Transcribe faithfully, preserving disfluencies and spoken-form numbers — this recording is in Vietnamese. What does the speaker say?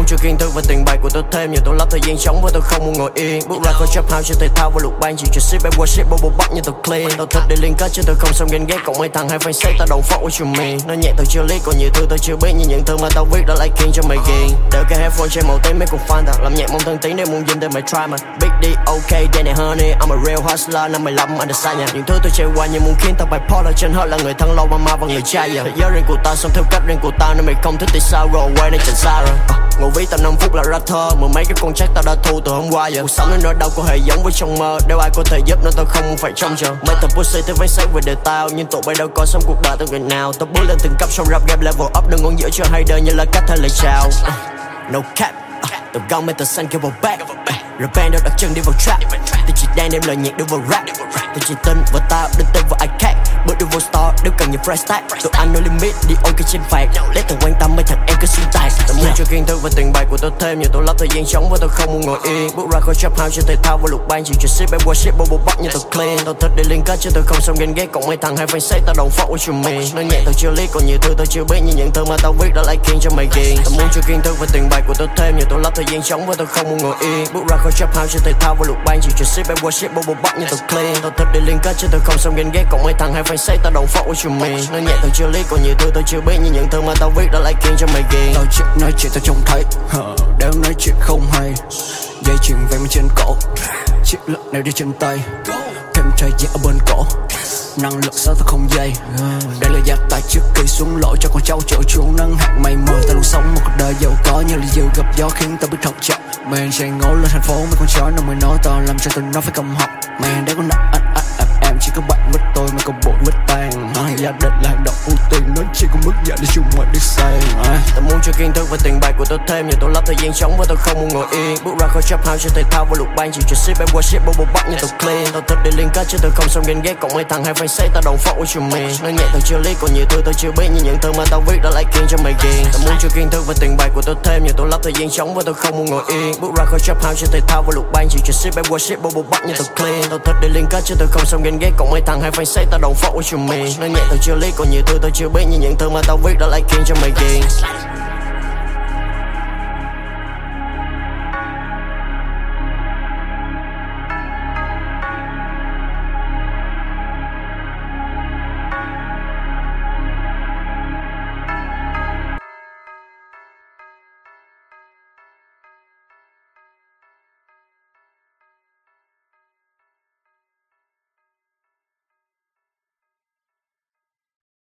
muốn chưa kiên thức và tiền bạc của tôi thêm nhiều tôi lắp thời gian sống với tôi không muốn ngồi yên. Bước ra khỏi trap house chơi thể thao và lục bang chỉ cho ship em worship bộ bộ bắt như tôi clean. Tôi thích để liên kết chứ tôi không xong ghen ghét cộng mấy thằng hay fan say tao don't fuck with you me. Nó nhẹ tôi chưa lý còn nhiều thứ tôi chưa biết như những thứ mà tao viết đã like king cho mày ghiền. Đợi cái headphone trên màu tím mấy cùng fan tao làm nhạc mong thân tiếng để muốn dinh để mày try mà. Big D ok Danny Honey I'm a real hustler năm mười lăm anh đã xa nhà. Những thứ tôi trải qua như muốn khiến tao bipolar trên hết là người thân lâu mà ma và người trai giờ. Thế giới riêng của tao sống theo cách riêng của tao nên mày không thích thì sao rồi quay nên chẳng xa rồi. uh, Ngủ ví tầm năm phút là ra thơ mười mấy cái con chắc tao đã thu từ hôm qua giờ. Cuộc sống nó nỗi đau có hề giống với trong mơ đâu ai có thể giúp nên tao không phải trông chờ. Mấy thằng pussy tới vay sách về đời tao nhưng tụi bay đâu có sống cuộc đời tao ngày nào. Tao bước lên từng cấp trong rap game level up đừng ngón giữa cho hater như là cách thay lời chào. uh, No cap uh, tao gong mấy tao xanh kêu vào back. Rồi band đâu đặt chân đi vào trap. Tôi chỉ đang đem lời nhạc đưa vào rap. Tôi chỉ tin vào tao, đừng tin vào ai khác. Bước đưa vào star, nếu cần nhiều fresh tag. Tụi anh no limit, đi ôn cái trên phạt. Để tao quan tâm mấy thằng em cứ xuyên tài. Tao muốn cho kiên thức và tiền bạc của tôi thêm nhiều tôi lắp thời gian sống với tôi không muốn ngồi yên. Bước ra khỏi trap house chơi thể thao và lục bang chỉ cho ship em worship bộ bộ bắt như tôi clean. Tao thích để liên kết chứ tôi không xong ghen ghét cộng mấy thằng hay fan say tao don't fuck with you me. Nó nhẹ tao chưa lý còn nhiều thứ tôi chưa biết như những thứ mà tao viết đã like king cho mày ghiền. Tao muốn cho kiên thức và tiền bạc của tôi thêm nhiều tôi lắp thời gian sống với tôi không muốn ngồi yên. Bước ra khỏi trap house chơi thể thao và lục bang chỉ cho ship em worship bộ bộ bắt như tôi clean. Tao thích để liên kết chứ tôi không xong ghen ghét cộng mấy thằng hay fan say tao don't fuck with you me. Nó nhẹ tao chưa lý còn nhiều thứ tôi chưa biết như những thứ mà tao viết đã like king cho mày ghiền. Tao chuyện nói chuyện tao trông thấy đều nói chuyện không hay. Dây chuyền vàng bên trên cổ chiếc lợn này đi trên tay thêm trai dễ ở bên cổ năng lượng sao tao không dây. Đây là gia tài trước khi xuống lỗi cho con cháu chỗ chuông nâng hạng mây mơ. Tao luôn sống một cuộc đời giàu có như là diều gặp gió khiến tao biết thận trọng. Man chạy ngố lên thành phố mấy con chó nó mới nói tao làm cho tụi nó phải cầm học. Man đấy con nặng anh anh anh em chỉ có bạn với tôi mà có bộ với tàn. Gia đình là hành động ưu tiên nó chỉ có mức giá để chung ngoài đi sang. Tao muốn cho kiên thức và tiền bạc của tôi thêm nhiều tôi lắp thời gian sống với tôi không muốn ngồi yên. Bước ra khỏi trap house chơi thể thao và lục bang chỉ cho ship em worship bộ bộ bắt như tôi clean. Tao thích để liên kết chứ tôi không xong ghen ghét cộng mấy thằng hay fan say tao don't fuck with you me. Nó nhẹ tao chưa lý còn nhiều thứ tôi chưa biết như những thứ mà tao viết đã like king cho mày ghiền. Tao muốn cho kiên thức và tiền bạc của tôi thêm nhiều tôi lắp thời gian sống với tôi không muốn ngồi yên. Bước ra khỏi trap house chơi thể thao và lục bang chỉ cho ship em worship bộ bộ bắt như tôi clean. Tao thích để liên kết chứ tôi không xong ghen ghét cộng mấy thằng hay fan say tao don't fuck with you me. Nó nhẹ tao chưa lý còn nhiều thứ tôi chưa biết như những thứ mà tao viết đã like king cho mày ghiền.